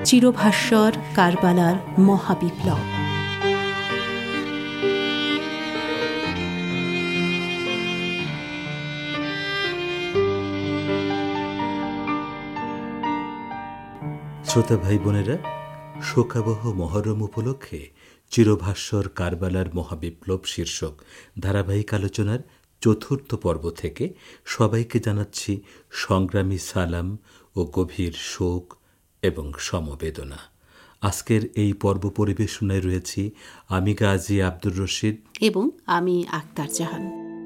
চিরভাস্বর কারবালার মহাবিপ্লব। শ্রোতা ভাই বোনেরা, শোকাবহ মহরম উপলক্ষে চিরভাস্বর কারবালার মহাবিপ্লব শীর্ষক ধারাবাহিক আলোচনার চতুর্থ পর্ব থেকে সবাইকে জানাচ্ছি সংগ্রামী সালাম ও গভীর শোক এবং সমবেদনা। আজকের এই পর্ব পরিবেশনায় রয়েছি আমি গাজী আব্দুর রশিদ এবং আমি আক্তার জাহান।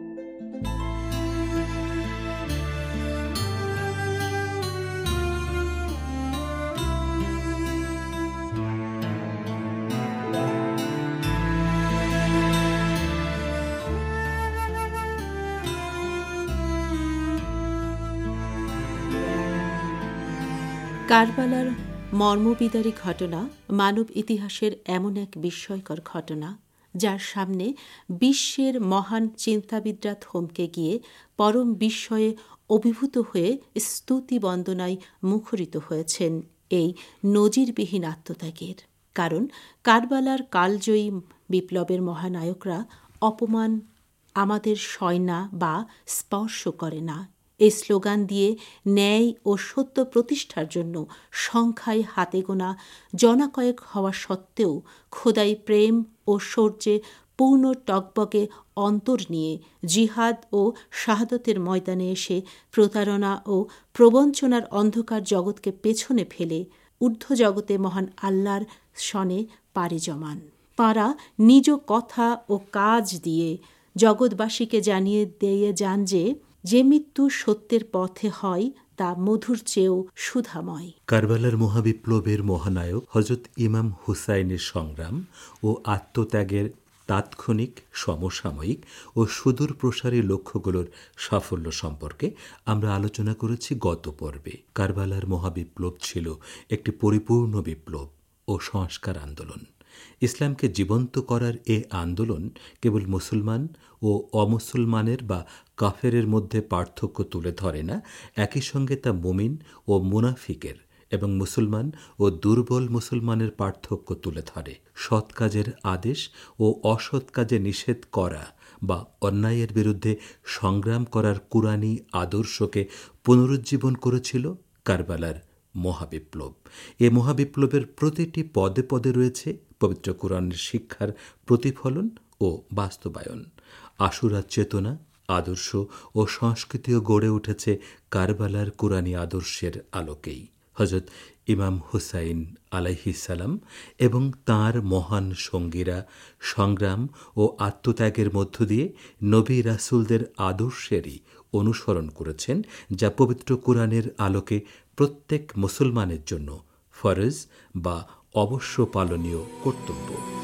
কারবালার মর্মবিদারী ঘটনা মানব ইতিহাসের এমন এক বিস্ময়কর ঘটনা, যার সামনে বিশ্বের মহান চিন্তাবিদরা থমকে গিয়ে পরম বিস্ময়ে অভিভূত হয়ে স্তুতি বন্দনায় মুখরিত হয়েছেন এই নজিরবিহীন আত্মত্যাগের। কারণ কারবালার কালজয়ী বিপ্লবের মহানায়করা অপমান আমাদের সয় না বা স্পর্শ করে না, এই স্লোগান দিয়ে ন্যায় ও সত্য প্রতিষ্ঠার জন্য সংখ্যায় হাতে গোনা জনাকয়েক হওয়া সত্ত্বেও খোদাই প্রেম ও শৌর্যে পূর্ণ টগবগে অন্তর নিয়ে জিহাদ ও শাহাদতের ময়দানে এসে প্রতারণা ও প্রবঞ্চনার অন্ধকার জগৎকে পেছনে ফেলে ঊর্ধ্ব জগতে মহান আল্লাহর শনে পাড়ি জমান। তাঁরা নিজ কথা ও কাজ দিয়ে জগৎবাসীকে জানিয়ে দিয়ে যান যে মৃত্যু সত্যের পথে হয় তা মধুর চেয়েও সুধাময়। কারবালার মহাবিপ্লবের মহানায়ক হযরত ইমাম হুসাইনের সংগ্রাম ও আত্মত্যাগের তাৎক্ষণিক, সমসাময়িক ও সুদূর প্রসারী লক্ষ্যগুলোর সাফল্য সম্পর্কে আমরা আলোচনা করেছি গত পর্বে। কারবালার মহাবিপ্লব ছিল একটি পরিপূর্ণ বিপ্লব ও সংস্কার আন্দোলন। ইসলামকে জীবন্ত করার এ আন্দোলন কেবল মুসলমান ও অমুসলমানের বা কাফেরের মধ্যে পার্থক্য তুলে ধরে না, একই সঙ্গে তা মুমিন ও মুনাফিকের এবং মুসলমান ও দুর্বল মুসলমানের পার্থক্য তুলে ধরে। সৎ কাজের আদেশ ও অসৎ কাজে নিষেধ করা বা অন্যায়ের বিরুদ্ধে সংগ্রাম করার কুরআনী আদর্শকে পুনরুজ্জীবন করেছিল কারবালার মহাবিপ্লব। এ মহাবিপ্লবের প্রতিটি পদে পদে রয়েছে পবিত্র কোরআনের শিক্ষার প্রতিফলন ও বাস্তবায়ন। আশুরার চেতনা, আদর্শ ও সংস্কৃতিও গড়ে উঠেছে কারবালার কুরআনী আদর্শের আলোকেই। হযরত ইমাম হুসাইন আলাইহিস সালাম এবং তাঁর মহান সঙ্গীরা সংগ্রাম ও আত্মত্যাগের মধ্য দিয়ে নবী রাসূলদের আদর্শেরই অনুসরণ করেছেন, যা পবিত্র কোরআনের আলোকে প্রত্যেক মুসলমানের জন্য ফরজ বা অবশ্য পালনীয় কর্তব্য।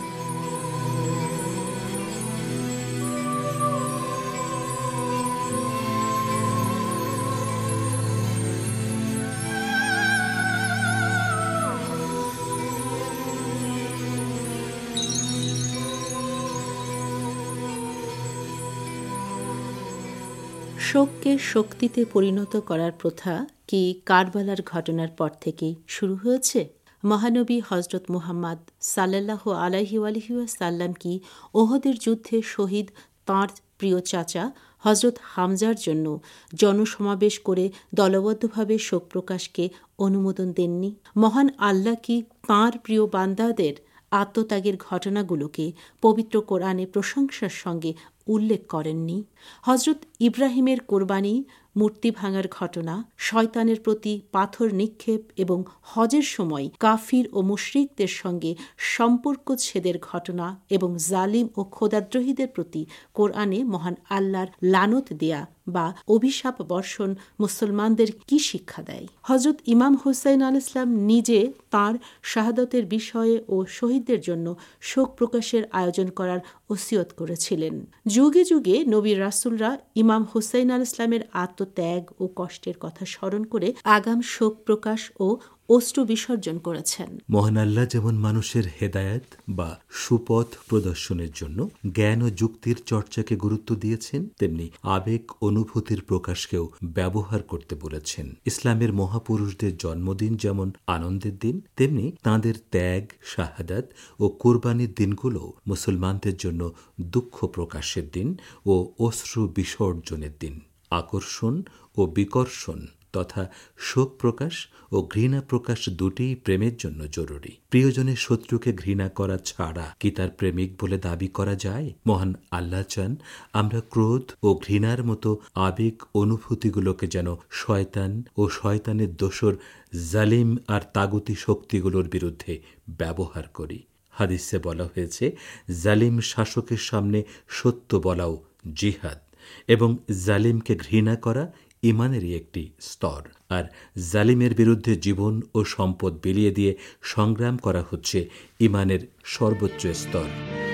শোককে শক্তিতে পরিণত করার প্রথা কি কারবালার ঘটনার পর থেকেই শুরু হয়েছে? মহানবী হযরত মুহাম্মদ সাল্লাল্লাহু আলাইহি ওয়াসাল্লাম কি ওহদের যুদ্ধে শহীদ তাঁর প্রিয় চাচা হযরত হামজার জন্য জনসমাবেশ করে দলবদ্ধভাবে শোক প্রকাশকে অনুমোদন দেননি? মহান আল্লাহ কি তাঁর প্রিয় বান্দাদের আত্মত্যাগের ঘটনাগুলোকে পবিত্র কোরআনে প্রশংসার সঙ্গে উল্লেখ করেননি? হযরত ইব্রাহিমের কোরবানি, মূর্তি ভাঙার ঘটনা, শয়তানের প্রতি পাথর নিক্ষেপ এবং হজের সময় কাফির ও মুশরিকদের সঙ্গে সম্পর্ক ছেদের ঘটনা এবং জালিম ও খোদাদ্রোহীদের প্রতি কোরআনে মহান আল্লাহর লানত দেয়া বা অভিশাপ বর্ষণ মুসলমানদের কি শিক্ষা দেয়? হযরত ইমাম হুসাইন আলাইহিস সালাম নিজে তাঁর শাহাদতের বিষয়ে ও শহীদদের জন্য শোক প্রকাশের আয়োজন করার ওসিয়ত করেছিলেন। যুগে যুগে নবী রাসূলরা ইমাম হুসাইন আলাইহিস সালামের আত্মত্যাগ ও কষ্টের কথা স্মরণ করে আগাম শোক প্রকাশ ও অশ্রু বিসর্জন করেছেন। মহান আল্লাহ যেমন মানুষের হেদায়েত বা সুপথ প্রদর্শনের জন্য জ্ঞান ও যুক্তির চর্চাকে গুরুত্ব দিয়েছেন, তেমনি আবেগ অনুভূতির প্রকাশকেও ব্যবহার করতে বলেছেন। ইসলামের মহাপুরুষদের জন্মদিন যেমন আনন্দের দিন, তেমনি তাঁদের ত্যাগ, শাহাদাত ও কুরবানির দিনগুলো মুসলমানদের জন্য দুঃখ প্রকাশের দিন ও অশ্রু বিসর্জনের দিন। আকর্ষণ ও বিকর্ষণ তথা শোক প্রকাশ ও ঘৃণা প্রকাশ দুটিই প্রেমের জন্য জরুরি। প্রিয়জনের শত্রুকে ঘৃণা করা ছাড়া কি তার প্রেমিক বলে দাবি করা যায়? মহান আল্লাহ চান আমরা ক্রোধ ও ঘৃণার মতো আবেগ অনুভূতিগুলোকে যেন শয়তান ও শয়তানের দোসর জালিম আর তাগুতি শক্তিগুলোর বিরুদ্ধে ব্যবহার করি। হাদিসে বলা হয়েছে, জালিম শাসকের সামনে সত্য বলাও জিহাদ, এবং জালিমকে ঘৃণা করা ইমানেরই একটি স্তর। আর জালিমের বিরুদ্ধে জীবন ও সম্পদ বিলিয়ে দিয়ে সংগ্রাম করা হচ্ছে ইমানের সর্বোচ্চ স্তর।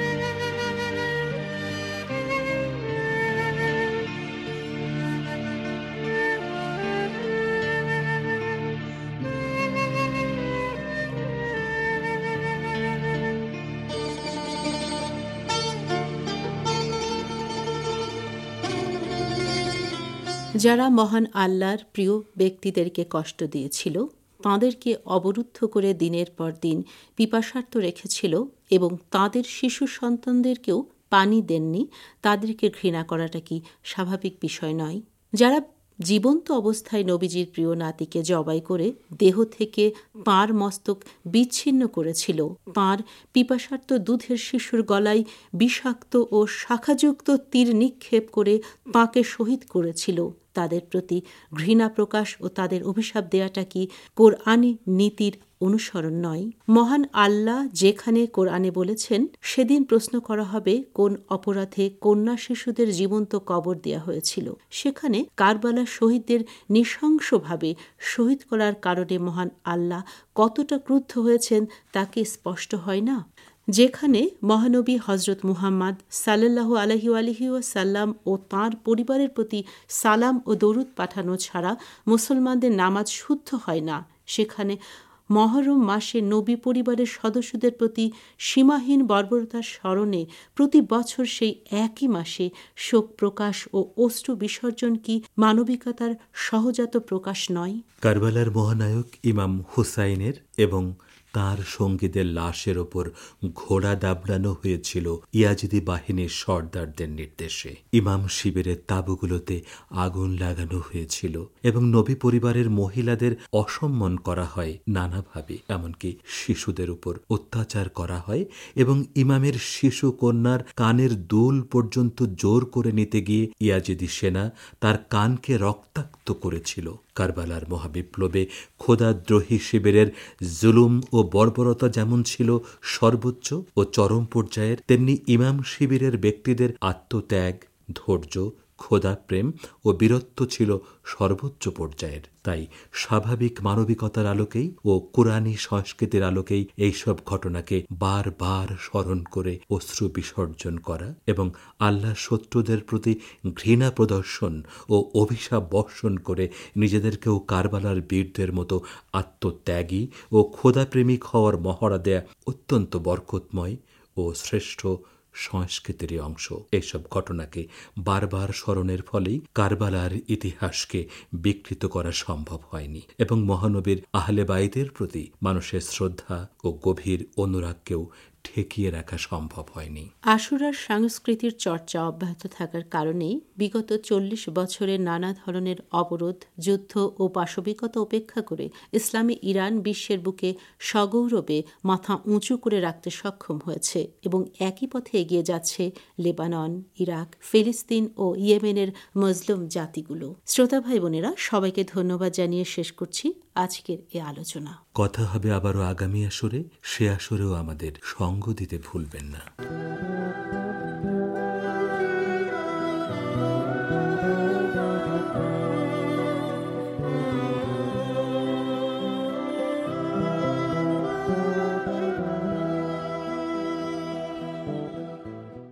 যারা মহান আল্লাহর প্রিয় ব্যক্তিদেরকে কষ্ট দিয়েছিল, তাঁদেরকে অবরুদ্ধ করে দিনের পর দিন পিপাসার্ত রেখেছিল এবং তাঁদের শিশু সন্তানদেরকেও পানি দেননি, তাদেরকে ঘৃণা করাটা কি স্বাভাবিক বিষয় নয়? যারা জীবন্ত অবস্থায় নবীজির প্রিয় নাতিকে জবাই করে দেহ থেকে তাঁর মস্তক বিচ্ছিন্ন করেছিল, তাঁর পিপাসার্ত দুধের শিশুর গলায় বিষাক্ত ও শাখাযুক্ত তীর নিক্ষেপ করে তাঁকে শহীদ করেছিল, তাদের প্রতি ঘৃণা প্রকাশ ও তাদের অভিশাপ দেওয়াটা কি কোরআনী নীতির অনুসরণ নয়? মহান আল্লাহ যেখানে কোরআনে বলেছেন, সেদিন প্রশ্ন করা হবে কোন অপরাধে কন্যা শিশুদের জীবন্ত কবর দেয়া হয়েছিল, সেখানে কারবালার শহীদদের নৃশংসভাবে শহীদ করার কারণে মহান আল্লাহ কতটা ক্রুদ্ধ হয়েছেন তা কি স্পষ্ট হয় না? যেখানে মহানবী হজরত মুহাম্মদ সাল্লাল্লাহু আলাইহি ওয়াসাল্লাম ও তাঁর পরিবারের প্রতি সালাম ও দরুদ পাঠানো ছাড়া মুসলমানদের নামাজ শুদ্ধ হয় না, সেখানে মহরম মাসে নবী পরিবারের সদস্যদের প্রতি সীমাহীন বর্বরতার স্মরণে প্রতি বছর সেই একই মাসে শোক প্রকাশ ও অশ্রু বিসর্জন কি মানবিকতার সহজাত প্রকাশ নয়? কারবালার মহানায়ক ইমাম হুসাইনের এবং তাঁর সঙ্গীদের লাশের ওপর ঘোড়া দাবড়ানো হয়েছিল ইয়াজিদি বাহিনীর সর্দারদের নির্দেশে। ইমাম শিবিরের তাঁবুগুলোতে আগুন লাগানো হয়েছিল এবং নবী পরিবারের মহিলাদের অসম্মান করা হয় নানাভাবে, এমনকি শিশুদের উপর অত্যাচার করা হয় এবং ইমামের শিশু কন্যার কানের দুল পর্যন্ত জোর করে নিতে গিয়ে ইয়াজিদি সেনা তার কানকে রক্তাক্ত করেছিল। কারবালার মহাবিপ্লবে খোদাদ্রোহী শিবিরের জুলুম ও বর্বরতা যেমন ছিল সর্বোচ্চ ও চরম পর্যায়ের, তেমনি ইমাম শিবিরের ব্যক্তিদের আত্মত্যাগ, ধৈর্য, খোদাপ্রেম ও বীরত্ব ছিল সর্বোচ্চ পর্যায়ের। তাই স্বাভাবিক মানবিকতার আলোকেই ও কোরআনী সংস্কৃতির আলোকেই এইসব ঘটনাকে বারবার স্মরণ করে অশ্রু বিসর্জন করা এবং আল্লাহ শত্রুদের প্রতি ঘৃণা প্রদর্শন ও অভিশাপ বর্ষণ করে নিজেদেরকেও কারবালার বীরদের মতো আত্মত্যাগী ও খোদাপ্রেমিক হওয়ার মহড়া দেয়া অত্যন্ত বরকতময় ও শ্রেষ্ঠ সংস্কৃতিরই অংশ। এইসব ঘটনাকে বারবার স্মরণের ফলেই কারবালার ইতিহাসকে বিকৃত করা সম্ভব হয়নি এবং মহানবীর আহলে বাইতের প্রতি মানুষের শ্রদ্ধা ও গভীর অনুরাগকেও ঠেকিয়ে রাখা সম্ভব হয়নি। আশুরার সংস্কৃতির চর্চা অব্যাহত থাকার কারণেই বিগত 40 বছরের নানা ধরনের অবরোধ, যুদ্ধ ও পাশবিকতা উপেক্ষা করে ইসলামী ইরান বিশ্বের বুকে সগৌরবে মাথা উঁচু করে রাখতে সক্ষম হয়েছে এবং একই পথে এগিয়ে যাচ্ছে লেবানন, ইরাক, ফিলিস্তিন ও ইয়েমেনের মজলুম জাতিগুলো। শ্রোতা ভাই বোনেরা, সবাইকে ধন্যবাদ জানিয়ে শেষ করছি আজকের এ আলোচনা। কথা হবে আবারও আগামী আসরে, সে আসরেও আমাদের সঙ্গ দিতে ভুলবেন না।